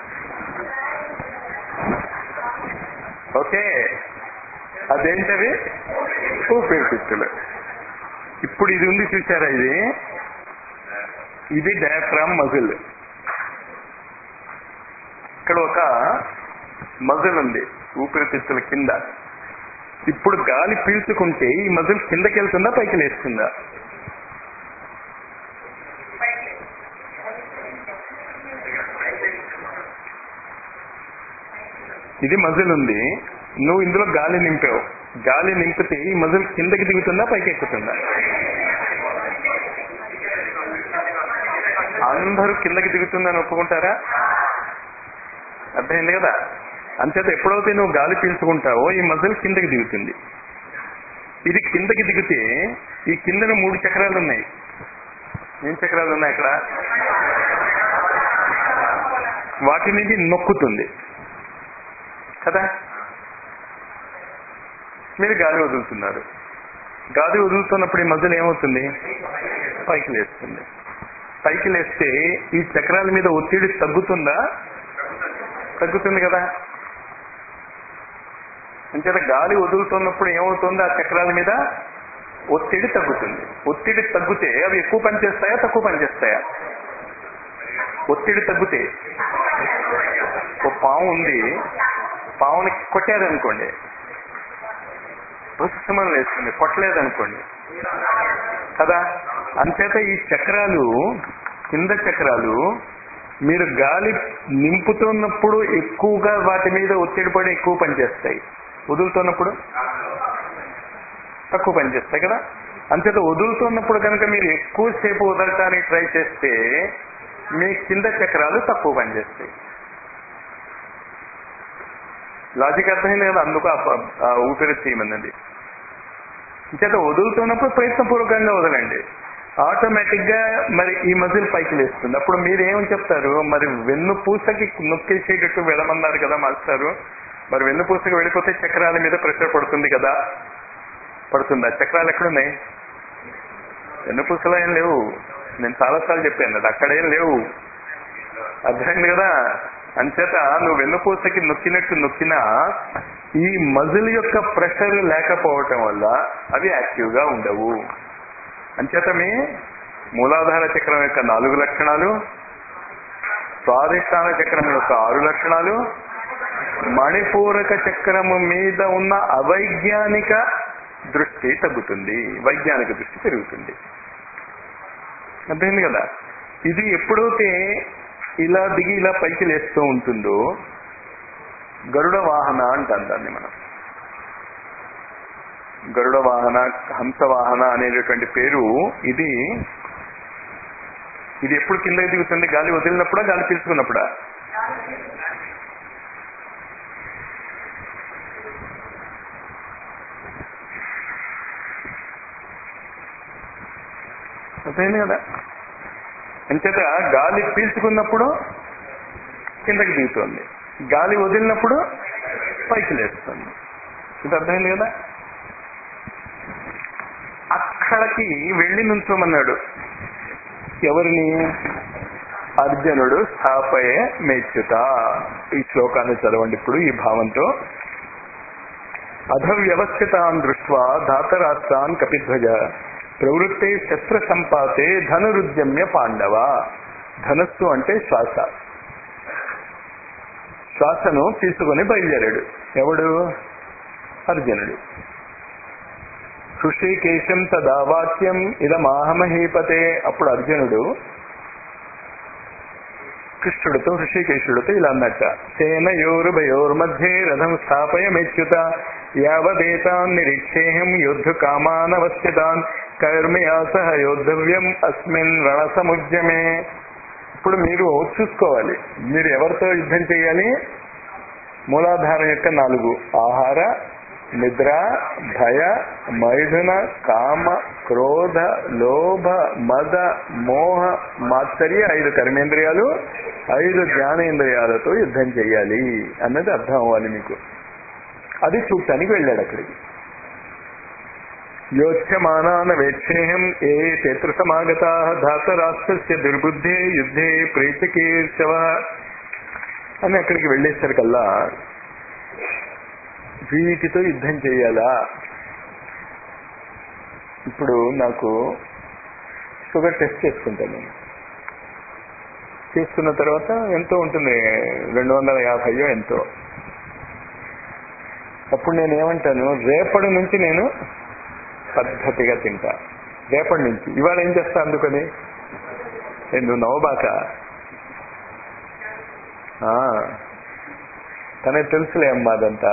ఓకే, అదేంటవి? ఊపిరితిత్తులు. ఇప్పుడు ఇది ఉంది చూసారా, ఇది ఇది డయాఫ్రామ్ మజిల్. ఇక్కడ ఒక మజిల్ ఉంది ఊపిరితిత్తుల కింద. ఇప్పుడు గాలి పీల్చుకుంటే ఈ మజిల్ కిందకి వెళ్తుందా పైకి లేస్తుందా? ఇది మజిల్ ఉంది, నువ్వు ఇందులో గాలి నింపావు. గాలి నింపితే ఈ మజిల్ కిందకి దిగుతుందా పైకి ఎక్కుతుందా? అందరూ కిందకి దిగుతుందని ఒప్పుకుంటారా? అర్థమైంది కదా? అంచేత ఎప్పుడైతే నువ్వు గాలి పీల్చుకుంటావో ఈ మజిల్ కిందకి దిగుతుంది. ఇది కిందకి దిగితే ఈ కిందన మూడు చక్రాలు ఉన్నాయి. ఏం చక్రాలు ఉన్నాయి అక్కడ? వాటిని ఇది నొక్కుతుంది కదా. మీరు గాలి వదులుతున్నారు. గాలి వదులుతున్నప్పుడు ఈ మజిల్ ఏమవుతుంది? పైకి లేస్తుంది. పైకి లేస్తే ఈ చక్రాల మీద ఒత్తిడి తగ్గుతుందా? తగ్గుతుంది కదా. అంచేత గాలి వదులుతున్నప్పుడు ఏమవుతుంది? ఆ చక్రాల మీద ఒత్తిడి తగ్గుతుంది. ఒత్తిడి తగ్గితే అవి ఎక్కువ పనిచేస్తాయా తక్కువ పనిచేస్తాయా? ఒత్తిడి తగ్గితే, ఓ పాము ఉంది, పావుని కొట్టారనుకోండి పుస్తకం వేస్తుంది, కొట్టలేదనుకోండి కదా. అంచేత ఈ చక్రాలు, కింద చక్రాలు మీరు గాలి నింపుతున్నప్పుడు ఎక్కువగా వాటి మీద ఒత్తిడి పడి ఎక్కువ పనిచేస్తాయి, వదులుతున్నప్పుడు తక్కువ పనిచేస్తాయి కదా. అంచేత వదులుతున్నప్పుడు కనుక మీరు ఎక్కువసేపు వదలటానికి ట్రై చేస్తే మీ కింద చక్రాలు తక్కువ పనిచేస్తాయి. లాజిక్ అర్థమైంది కదా. అందుకు ఆ ఊపిరి తీయమన్నది. అంచేత వదులుతున్నప్పుడు ప్రయత్నపూర్వకంగా వదలండి, ఆటోమేటిక్ గా మరి ఈ మజిల్ పైకి లేస్తుంది. అప్పుడు మీరు ఏమని చెప్తారు? మరి వెన్నుపూసకి నొక్కేసేటట్టు వెళ్ళమన్నారు కదా మాస్టారు, మరి వెన్నుపూసకి వెళ్ళిపోతే చక్రాల మీద ప్రెషర్ పడుతుంది కదా. పడుతుందా? చక్రాలు ఎక్కడున్నాయి? వెన్నుపూసలో ఏం లేవు. నేను చాలాసార్లు చెప్పాను, అది అక్కడేం లేవు. అర్థమైంది కదా. అంచేత నువ్వు వెన్నుపూసకి నొక్కినట్టు నొక్కినా ఈ మజిల్ యొక్క ప్రెషర్ లేకపోవటం వల్ల అవి యాక్టివ్ గా ఉండవు. అంచేత మీ మూలాధార చక్రం యొక్క నాలుగు లక్షణాలు, స్వాధిష్టాన చక్రం యొక్క ఆరు లక్షణాలు, మణిపూరక చక్రము మీద ఉన్న అవైజ్ఞానిక దృష్టి తగ్గుతుంది, వైజ్ఞానిక దృష్టి పెరుగుతుంది. అర్థమైంది కదా. ఇది ఎప్పుడైతే ఇలా దిగి ఇలా పైకి లేస్తూ ఉంటుందో గరుడ వాహన అంటాం దాన్ని మనం. గరుడ వాహన, హంస వాహన అనేటటువంటి పేరు ఇది. ఇది ఎప్పుడు కిందకి దిగుతుంది? గాలి వదిలినప్పుడా గాలి పీల్చుకున్నప్పుడా? అర్థమైంది కదా. అంచేత గాలి పీల్చుకున్నప్పుడు కిందకి దిగుతుంది, గాలి వదిలినప్పుడు పైకి లేస్తుంది. ఇది అర్థమైంది కదా. అక్కడికి వెళ్ళి నుంచోమన్నాడు ఎవరిని? అర్జునుడు స్థాపయే మేచ్యుత. ఈ శ్లోకాన్ని చదవండి ఇప్పుడు ఈ భావంతో. అధవ్యవస్థితాన్ దృష్ట్వా ధాతరాష్ట్రాన్ కపిధ్వజ ప్రవృత్తే శస్త్ర సంపాతే ధనురుద్యమ్య పాండవ. ధనస్సు అంటే శ్వాస. శ్వాసను తీసుకుని బయలుదేరాడు. ఎవడు? అర్జునుడు. హృషికేశం తదా వాక్యం ఇదమాహమహీపతే. అప్పుడు అర్జునుడు కృష్ణుడితో, హృషికేశుడితో ఇలా అన్నట్ట: సేనయోరుభయోర్మధ్యే రథం స్థాపయమేచ్యుత యావదేతాన్ నిరీక్షేహం యుద్ధ కామానవస్థితాన్ కర్మయా సహ యోద్ధవ్యం అస్మిన్ రణసముద్యమే. ఇప్పుడు మీరు చూసుకోవాలి, మీరు ఎవరితో యుద్ధం చేయాలి? మూలాధారం యొక్క నాలుగు: ఆహార, నిద్ర, భయ, మైథున, కామ, క్రోధ, లోభ, మద, మోహ, మాత్సర్య ఐదు కర్మేంద్రియాలు, ఐదు జ్ఞానేంద్రియాలతో యుద్ధం చేయాలి అన్నది అర్థం అవ్వాలి మీకు. అది చూడటానికి వెళ్ళాడు అక్కడికి. యోచ్యమానాన వేక్షేహం ఏ తేత్ర సమాగతా ధాతరాష్ట్రస్య దుర్బుద్ధే యుద్ధే ప్రేతకీర్షవ అని అక్కడికి వెళ్ళేసరికల్లా వీటితో యుద్ధం చేయాలా? ఇప్పుడు నాకు షుగర్ టెస్ట్ చేసుకుంటాను నేను. చేసుకున్న తర్వాత ఎంతో ఉంటుంది, రెండు వందల యాభైయో ఎంతో. అప్పుడు నేను ఏమంటాను, రేపటి నుంచి నేను పద్ధతిగా తింటా. రేపటి నుంచి. ఇవాళ ఏం చేస్తా? అందుకని నువ్వు నవ్వబాక. తనకి తెలుసులే అమ్మా అదంతా.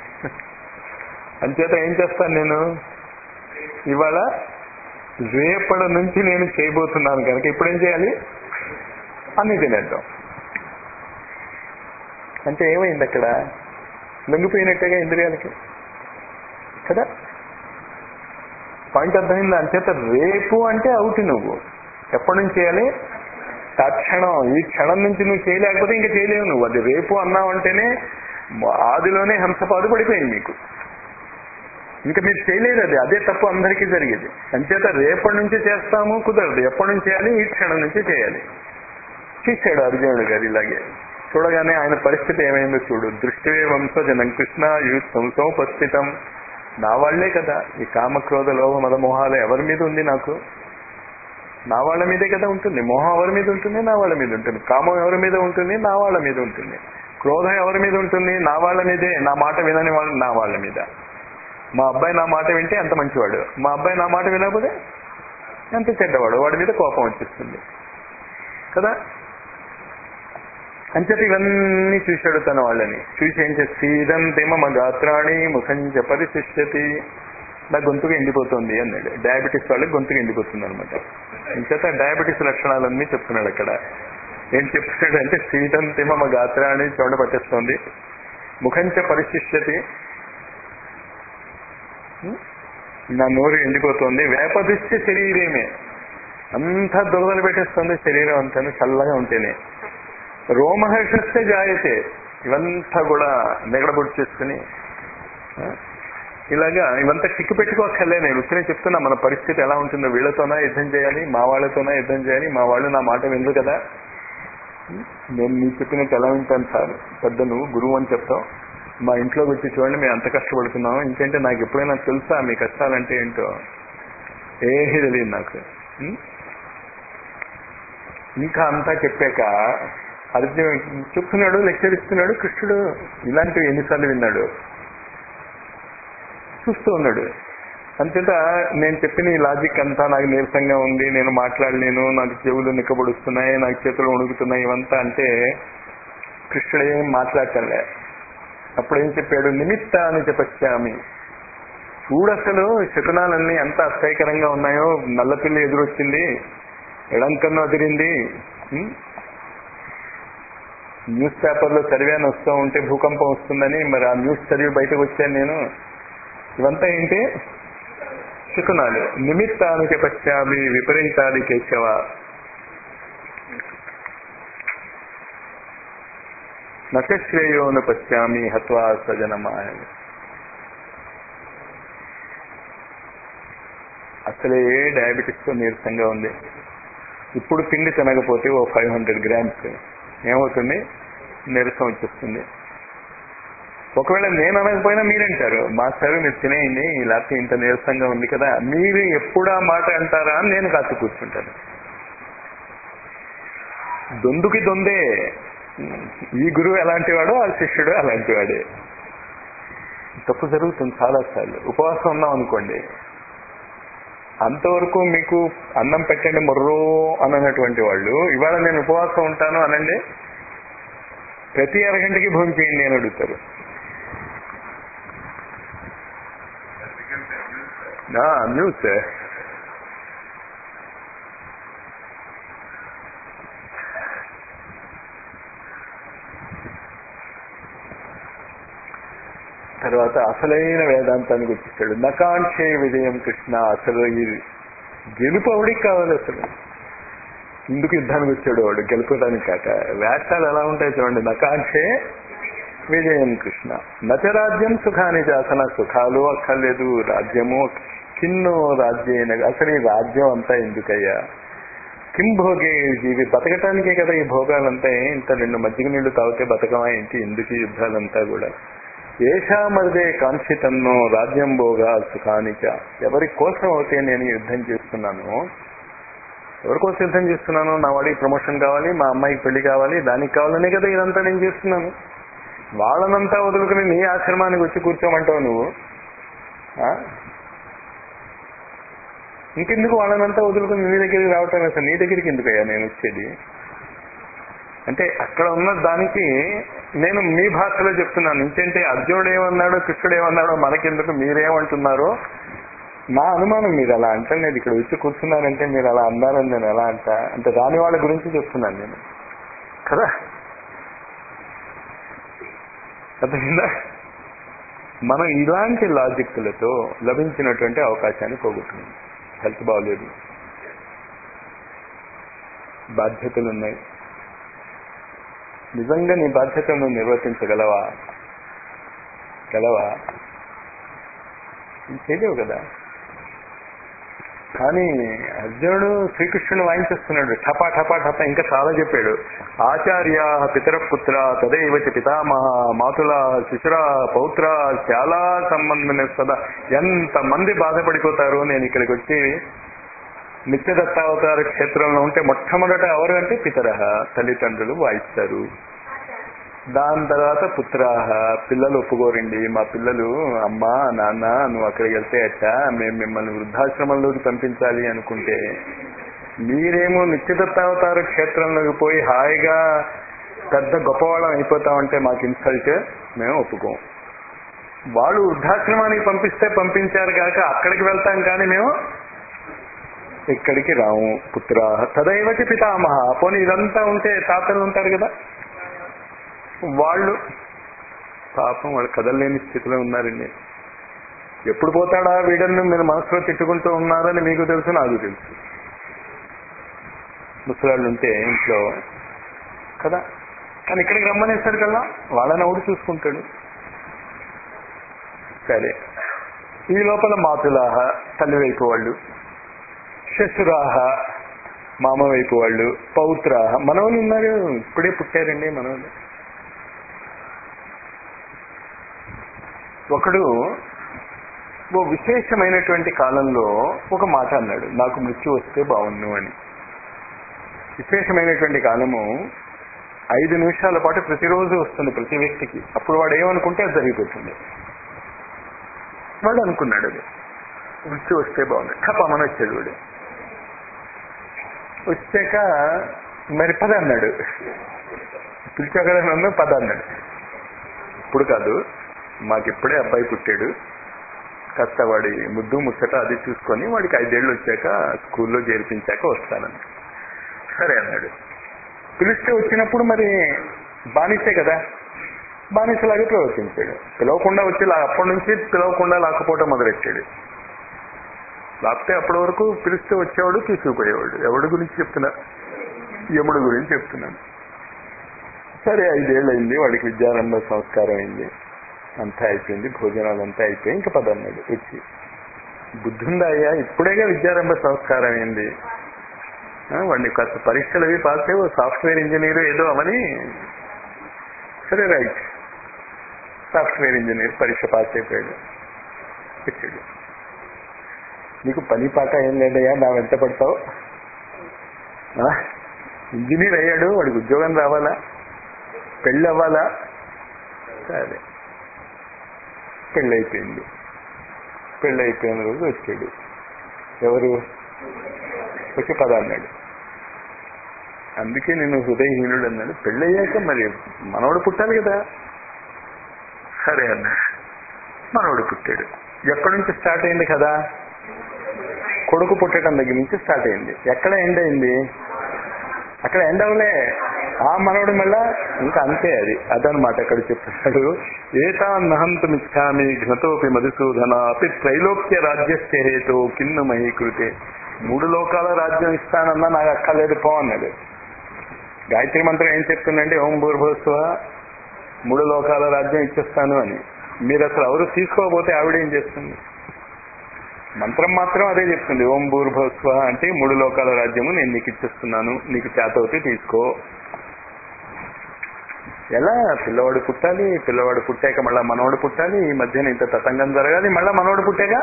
అంచేత ఏం చేస్తాను నేను ఇవాళ రేపటి నుంచి నేను చేయబోతున్నాను కనుక ఇప్పుడేం చేయాలి, అన్ని తినేద్దాం. అంటే ఏమైంది అక్కడ, లొంగిపోయినట్టుగా ఇంద్రియాలకి కదా. పాయింట్ అర్థమైంది. అంచేత రేపు అంటే అవుట్. నువ్వు ఎప్పటి నుంచి చేయాలి, తక్షణం. ఈ క్షణం నుంచి నువ్వు చేయలేకపోతే ఇంకా చేయలేవు నువ్వు. అది రేపు అన్నావు అంటేనే ఆదిలోనే హంసపాదు పడిపోయింది మీకు. ఇంకా మీరు చేయలేదు. అది అదే తప్పు అందరికీ జరిగేది. అంచేత రేపటి నుంచి చేస్తాము కుదరదు. ఎప్పటి నుంచి చేయాలి, ఈ క్షణం నుంచి చేయాలి. చేశాడు అర్జునుడు గారు ఇలాగే. చూడగానే ఆయన పరిస్థితి ఏమైందో చూడు. దృష్టివే వంశజనం కృష్ణ యూత్ సంసోపస్థితం. నా వాళ్లే కదా ఈ కామక్రోధ లోభ మదమోహాలు. ఎవరి మీద ఉంది నాకు, నా వాళ్ళ మీదే కదా ఉంటుంది. మోహం ఎవరి మీద ఉంటుంది, నా వాళ్ళ మీద ఉంటుంది. కామం ఎవరి మీద ఉంటుంది, నా వాళ్ళ మీద ఉంటుంది. క్రోధం ఎవరి మీద ఉంటుంది, నా వాళ్ళ మీదే. నా మాట వినని వాళ్ళు నా వాళ్ళ మీద. మా అబ్బాయి నా మాట వింటే ఎంత మంచివాడు, మా అబ్బాయి నా మాట వినకపోతే ఎంత చెడ్డవాడు. వాడి మీద కోపం వచ్చేస్తుంది కదా. అంచేత ఇవన్నీ చూశాడు తన వాళ్ళని. చూసి ఏం చేసి సీదంతేమ మా గాత్రాణి ముఖంచ పరిశిష్యతి. నా గొంతుకు ఎండిపోతుంది అన్నాడు. డయాబెటీస్ వాళ్ళకి గొంతుకు ఎండిపోతుంది అనమాట. ఇంచేత డయాబెటీస్ లక్షణాలన్నీ చెప్తున్నాడు అక్కడ. ఏం చెప్తున్నాడు అంటే సీదంతేమ మా గాత్రాణి చెమట పట్టేస్తోంది, ముఖంచ పరిశిష్యతి, నా నోరు ఎండిపోతుంది, వేపదృష్టి శరీరమే అంతా దురదలు పెట్టేస్తుంది శరీరం అంతా చల్లగా ఉంటేనే. రోమహర్షస్తే జాయతే, ఇవంతా కూడా నెగడబొట్టు చేసుకుని ఇలాగా ఇవంతా టిక్కు పెట్టుకోక్కర్లే. నేను వచ్చినే చెప్తున్నా మన పరిస్థితి ఎలా ఉంటుందో. వీళ్ళతోనా యుద్ధం చేయాలి, మా వాళ్ళతోనా యుద్ధం చేయాలి, మా వాళ్ళు నా మాట వినరు కదా. నేను నీకు చెప్పినట్టు ఎలా ఉంటాను సార్, పెద్ద నువ్వు గురువు అని చెప్తావు. మా ఇంట్లోకి వచ్చి చూడండి మేము ఎంత కష్టపడుతున్నాము. ఇంకంటే నాకు ఎప్పుడైనా తెలుసా మీ కష్టాలంటే ఏంటో, ఏమీ తెలియదు నాకు. ఇంకా అంతా చెప్పాక అర్జున్ చెప్తున్నాడు, లెక్చర్ ఇస్తున్నాడు. కృష్ణుడు ఇలాంటివి ఎన్నిసార్లు విన్నాడు, చూస్తూ ఉన్నాడు. అంతేత నేను చెప్పిన ఈ లాజిక్ అంతా నాకు నీరసంగా ఉంది, నేను మాట్లాడలేను, నాకు చెవులు నిక్కబడుస్తున్నాయి, నాకు చేతులు వణుకుతున్నాయి, ఇవంతా అంటే కృష్ణుడు ఏం మాట్లాడటంలే. అప్పుడేం చెప్పాడు, నిమిత్త అని చెప్పచ్చామి. చూడసలు శకునాలన్నీ ఎంత అసహ్యకరంగా ఉన్నాయో. నల్లపిల్లి ఎదురొచ్చింది, ఎడంకన్ను అదిరింది. న్యూస్ పేపర్లో చదివాను వస్తూ ఉంటే భూకంపం వస్తుందని. మరి ఆ న్యూస్ చదివి బయటకు వచ్చాను నేను. ఇవంతా ఏంటి, శకునాలు. నిమిత్తానికి పశ్చామి విపరీతాది కేశవ. నశ్రేయోను పశ్చామి హత్వా సజనమాయ. అసలే డయాబెటీస్ తో నీరసంగా ఉంది. ఇప్పుడు తిండి తినకపోతే ఓ ఫైవ్ హండ్రెడ్ గ్రామ్స్ ఏమవుతుంది, నీరసం వచ్చేస్తుంది. ఒకవేళ నేను అనకపోయినా మీరంటారు, మాస్టర్ మీరు తినేయండి, లేకపోతే ఇంత నీరసంగా ఉంది కదా. మీరు ఎప్పుడు ఆ మాట అంటారా అని నేను కాస్త కూర్చుంటాను. దొందుకి దొందే. ఈ గురువు ఎలాంటి వాడో ఆ శిష్యుడు అలాంటి వాడే. తప్పు జరుగుతుంది చాలాసార్లు. ఉపవాసం ఉన్నాం అనుకోండి, అంతవరకు మీకు అన్నం పెట్టండి మొర్రో అన్నటువంటి వాళ్ళు ఇవాళ నేను ఉపవాసం ఉంటాను అనండి, ప్రతి అరగంటకి భోజనం చేయండి అని అడుగుతారు. న్యూస్ తర్వాత అసలైన వేదాంతానికి వచ్చేసాడు. నకాంక్షే విజయం కృష్ణ. అసలు ఈ గెలుపు అవడికి కావాలి. అసలు ఇందుకు యుద్ధానికి వచ్చాడు వాడు, గెలుపడానికి కాక. వేషాలు ఎలా ఉంటాయి చూడండి. నకాంక్షే విజయం కృష్ణ. నచరాజ్యం సుఖాని అసలు సుఖాలు అక్కర్లేదు, రాజ్యము కిన్నో రాజ్యైన. అసలు ఈ రాజ్యం అంతా ఎందుకయ్యా, కిం భోగే జీవి. బతకటానికే కదా ఈ భోగాలంతా. ఇంత రెండు మజ్జిగ నీళ్లు తాగితే బతకమా ఏంటి, ఎందుకు ఈ యుద్ధాలంతా కూడా. ఏషా మరిదే కాంక్షితన్నో రాజ్యం భోగా సుఖానిక. ఎవరి కోసం అయితే నేను యుద్ధం చేస్తున్నాను, ఎవరి కోసం యుద్ధం చేస్తున్నాను, నా వాడికి ప్రమోషన్ కావాలి, మా అమ్మాయికి పెళ్లి కావాలి, దానికి కావాలనే కదా ఇదంతా నేను చేస్తున్నాను. వాళ్ళనంతా వదులుకుని నీ ఆశ్రమానికి వచ్చి కూర్చోమంటావు నువ్వు. ఇంకెందుకు వాళ్ళనంతా వదులుకుని నీ దగ్గరికి రావటం, అసలు నీ దగ్గరికి ఎందుకయ్యా నేను వచ్చేది అంటే. అక్కడ ఉన్న దానికి నేను మీ భాషలో చెప్తున్నాను. ఇంకేంటే అర్జునుడు ఏమన్నాడో కృష్ణుడు ఏమన్నాడో మనకెందుకు, మీరేమంటున్నారో నా అనుమానం. మీరు అలా అంటలేదు, ఇక్కడ వచ్చి కూర్చున్నారంటే మీరు అలా అన్నారని నేను ఎలా అంట అంటే రాని వాళ్ళ గురించి చెప్తున్నాను నేను కదా. అర్థమైందా? మనం ఇలాంటి లాజిక్లతో లభించినటువంటి అవకాశాన్ని పోగొట్టుకున్నాం. హెల్త్ బాగోలేదు, బాధ్యతలు ఉన్నాయి. నిజంగా నీ బాధ్యతను నిర్వర్తించగలవా? గలవా? చేయలేవు కదా. కానీ అర్జునుడు శ్రీకృష్ణుడు వాయించేస్తున్నాడు ఠపా ఠపా ఠపా. ఇంకా చాలా చెప్పాడు. ఆచార్య పితర పుత్ర తదైవచి పితామహ మాతుల శిశుర పౌత్ర చాలా సంబంధం సదా. ఎంత మంది బాధపడిపోతారు. నేను ఇక్కడికి వచ్చి నిత్యదత్తావతార క్షేత్రంలో ఉంటే మొట్టమొదట ఎవరు అంటే పితర తల్లిదండ్రులు వాయిస్తారు. దాని తర్వాత పుత్రాహ పిల్లలు ఒప్పుకోరండి. మా పిల్లలు అమ్మా నాన్న నువ్వు అక్కడికి వెళ్తే అట్ట మేము మిమ్మల్ని వృద్ధాశ్రమంలోకి పంపించాలి అనుకుంటే మీరేమో నిత్యదత్తావతార క్షేత్రంలోకి పోయి హాయిగా పెద్ద గొప్పవాళ్ళం అయిపోతామంటే మాకు ఇన్సల్ట్, మేము ఒప్పుకోం. వాళ్ళు వృద్ధాశ్రమానికి పంపిస్తే పంపించారు కాక అక్కడికి వెళ్తాం కానీ మేము ఇక్కడికి రాము. పుత్రాహ తదైవచి పితామహ. పోనీ ఇదంతా ఉంటే తాతలు ఉంటారు కదా, వాళ్ళు పాపం వాళ్ళు కదలలేని స్థితిలో ఉన్నారండి. ఎప్పుడు పోతాడా వీడನ್ನು మీరు మనసులో తిట్టుకుంటూ ఉన్నారని మీకు తెలుసు, నాకు తెలుసు. ముసలాళ్ళు ఉంటే ఇంట్లో కదా, కానీ ఇక్కడికి రమ్మనేసారు కదా, వాళ్ళని ఎవడు చూసుకుంటాడు. సరే, ఈ లోపల మాతులాహ తల్లి వైపు వాళ్ళు, శశురాహ మామ వైపు వాళ్ళు, పౌత్రాహ మనవలు ఉన్నారు, ఇప్పుడే పుట్టారండి మనవలు. ఒకడు ఓ విశేషమైనటువంటి కాలంలో ఒక మాట అన్నాడు, నాకు మృత్యు వస్తే బాగుండు అని. విశేషమైనటువంటి కాలము ఐదు నిమిషాల పాటు ప్రతిరోజు వస్తుంది ప్రతి వ్యక్తికి. అప్పుడు వాడు ఏమనుకుంటే అది జరిగిపోతుంది. వాడు అనుకున్నాడు అది మృత్యు వస్తే బాగుంది. పమని వచ్చాడు వాడు. వచ్చాక మరి పద అన్నాడు. పిలిచాక నన్ను పద అన్నాడు. ఇప్పుడు కాదు, మాకు ఇప్పుడే అబ్బాయి పుట్టాడు, కాస్త వాడి ముద్దు ముచ్చట అది చూసుకొని వాడికి ఐదేళ్ళు వచ్చాక స్కూల్లో చేర్పించాక వస్తానని. సరే అన్నాడు. పిలిస్తే వచ్చినప్పుడు మరి బానిసే కదా, బానిసలాగే ప్రవర్తించాడు. పిలవకుండా వచ్చి అప్పటి నుంచి పిలవకుండా లాక్కపోవటం మొదలెట్టాడు. లేకపోతే అప్పటి వరకు పిలిస్తే వచ్చేవాడు, తీసుకుపోయేవాడు. ఎవడి గురించి చెప్తున్నా? యముడు గురించి చెప్తున్నాను. సరే, ఐదేళ్ళు అయింది, వాడికి విద్యారంభ సంస్కారం అయింది, అంతా అయిపోయింది, భోజనాలంతా అయిపోయి ఇంకా పదన్నాడు వచ్చి. బుద్ధుందా అయ్యా, ఇప్పుడేగా విద్యారంభ సంస్కారం అయింది, వాడిని కాస్త పరీక్షలు అవి పాస్ అయ్యి సాఫ్ట్వేర్ ఇంజనీర్ ఏదో అవని. సరే రైట్, సాఫ్ట్వేర్ ఇంజనీర్ పరీక్ష పాస్ అయిపోయాడు. వచ్చాడు. నీకు పని పాట ఏం లేదయ్యా, నా వెంట పడతావు. ఇంజనీర్ అయ్యాడు, వాడికి ఉద్యోగం రావాలా, పెళ్ళి అవ్వాలా. సరే, పెళ్ళి అయిపోయింది. పెళ్ళి అయిపోయిన రోజు వచ్చాడు. ఎవరు వచ్చి పద అన్నాడు. అందుకే నేను హృదయహీనుడు అన్నాడు. పెళ్ళయ్యాక మరి మనవడు పుట్టాలి కదా. సరే అన్నాడు. మనవడు పుట్టాడు. ఎక్కడి నుంచి స్టార్ట్ అయింది కదా, కొడుకు పుట్టడం దగ్గర నుంచి స్టార్ట్ అయింది. ఎక్కడ ఎండ్ అయింది? అక్కడ ఎండ్ అవలే. ఆ మనవడు మళ్ళా ఇంకా అంతే. అది అదనమాట అక్కడ చెప్తున్నాడు. ఏతాన్నహంతుమిచ్చామి ఘ్నతోపి మధుసూదన అపి త్రైలోక్య రాజ్యస్య హేతో కిన్ను మహీకృతే. మూడు లోకాల రాజ్యం ఇస్తానన్నా నాకు అక్కర్లేదు పో అన్నాడు. గాయత్రి మంత్రం ఏం చెప్తుందంటే ఓం భూర్భువస్వ, మూడు లోకాల రాజ్యం ఇచ్చేస్తాను అని. మీరు అసలు ఎవరు తీసుకోకపోతే ఆవిడేం చేస్తుంది? మంత్రం మాత్రం అదే చెప్తుంది. ఓం భూర్భువస్వ అంటే మూడు లోకాల రాజ్యము నేను నీకు ఇచ్చేస్తున్నాను, నీకు చేతవుతే తీసుకో. ఎలా? పిల్లవాడు పుట్టాలి, పిల్లవాడు పుట్టాక మళ్ళా మనవాడు పుట్టాలి, ఈ మధ్యన ఇంత తతంగం జరగాలి, మళ్ళా మనవాడు పుట్టాక.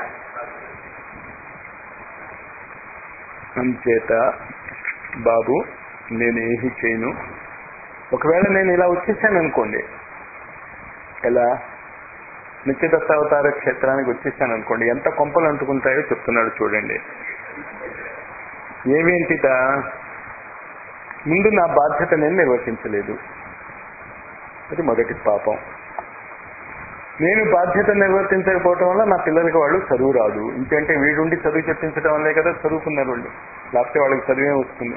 అంచేత బాబు నేనేమి చేయను. ఒకవేళ నేను ఇలా వచ్చేసాను అనుకోండి, ఎలా నిత్యదత్తావతార క్షేత్రానికి వచ్చేసాను అనుకోండి, ఎంత కొంపలు అంటుకుంటాయో చెప్తున్నాడు చూడండి. ఏమేంటిదా? ముందు నా బాధ్యత నేను నిర్వర్తించలేదు. అది మొదటి పాపం. నేను బాధ్యత నిర్వర్తించకపోవటం వల్ల నా పిల్లలకి వాళ్ళు చదువు రాదు. ఇంకంటే వీడుండి చదువు చెప్పించడం వల్లే కదా చదువుకున్నారు వాళ్ళు, లేకపోతే వాళ్ళకి చదువే వస్తుంది.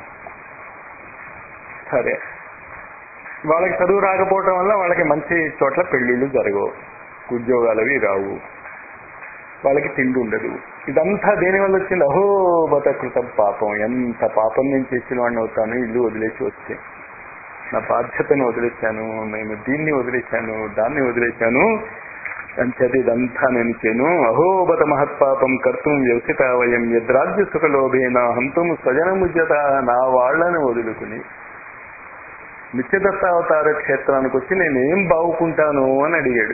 సరే, వాళ్ళకి చదువు రాకపోవటం వల్ల వాళ్ళకి మంచి చోట్ల పెళ్లిళ్ళు జరగవు, ఉద్యోగాలవి రావు, వాళ్ళకి తిండి ఉండదు. ఇదంతా దేనివల్ల వచ్చింది? అహో బతకృతం పాపం. ఎంత పాపం నేను చేసిన వాడిని అవుతాను ఇల్లు వదిలేసి వస్తే. నా బాధ్యతను వదిలేశాను, నేను దీన్ని వదిలేశాను, దాన్ని వదిలేశాను, అంచేది ఇదంతా నేను చేయను. అహోబత మహత్పాపం కర్తం వ్యవసిత వయం యద్రాజ్య సుఖలోభేన హంతం స్వజనముజ్యత. నా వాళ్లను వదులుకుని నిత్యదత్తావతార క్షేత్రానికి వచ్చి నేనేం బాగుకుంటాను అని అడిగాడు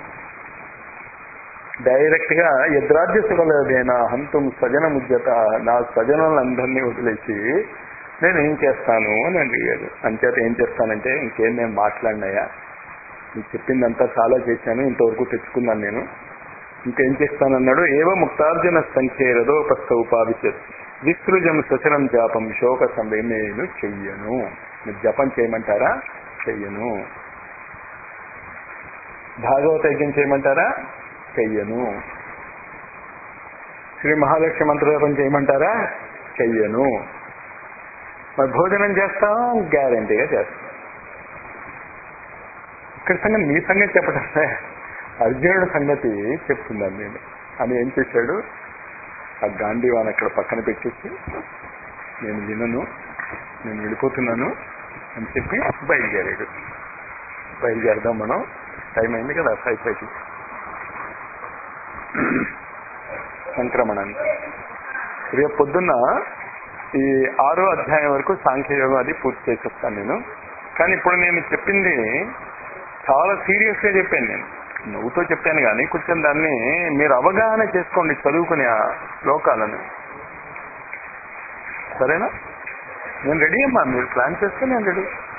డైరెక్ట్ గా. యద్రాజ్య సుఖలోభేన హంతం స్వజనముజ్యత. నా స్వజనులందరినీ వదిలేసి నేను ఏం చేస్తాను అని అడిగాడు. అంచేత ఏం చేస్తానంటే, ఇంకేం నేను మాట్లాడినాయా, నీకు చెప్పిందంతా చాలా చేశాను, ఇంతవరకు తెచ్చుకున్నాను నేను, ఇంకేం చేస్తానన్నాడు. ఏవ ముక్తార్జున సంఖ్యేరదో ఉపస్థౌపావిశత్ విస్తృజం సచరం జాపం శోక సంవేమేను చెయ్యను. మీరు జపం చేయమంటారా? చెయ్యను. భాగవత యజ్ఞం చేయమంటారా? చెయ్యను. శ్రీ మహాలక్ష్మి మంత్రజపం చేయమంటారా? చెయ్యను. మరి భోజనం చేస్తాం? గ్యారంటీగా చేస్తాం. ఇక్కడ సంగతి మీ సంగతి చెప్పడం, అర్జునుడి సంగతి చెప్తున్నాను నేను అని. ఏం చేశాడు, ఆ గాంధీవాన్ అక్కడ పక్కన పెట్టేసి, నేను వినను, నేను వెళ్ళిపోతున్నాను అని చెప్పి బయలుదేరాడు. బయలుదేరదాం మనం, టైం అయింది కదా ఫైవ్ థర్టీ. సంక్రమణాన్ని రేపు పొద్దున్న ఈ ఆరో అధ్యాయం వరకు సాంఖ్యయోగం అది పూర్తి చేసేస్తాను నేను. కానీ ఇప్పుడు నేను చెప్పింది చాలా సీరియస్ గా చెప్పాను. నేను నవ్వుతో చెప్పాను కానీ కొంచెం దాన్ని మీరు అవగాహన చేసుకోండి, చదువుకునే ఆ శ్లోకాలను. సరేనా? నేను రెడీ అమ్మా, మీరు ప్లాన్ చేస్తే నేను రెడీ.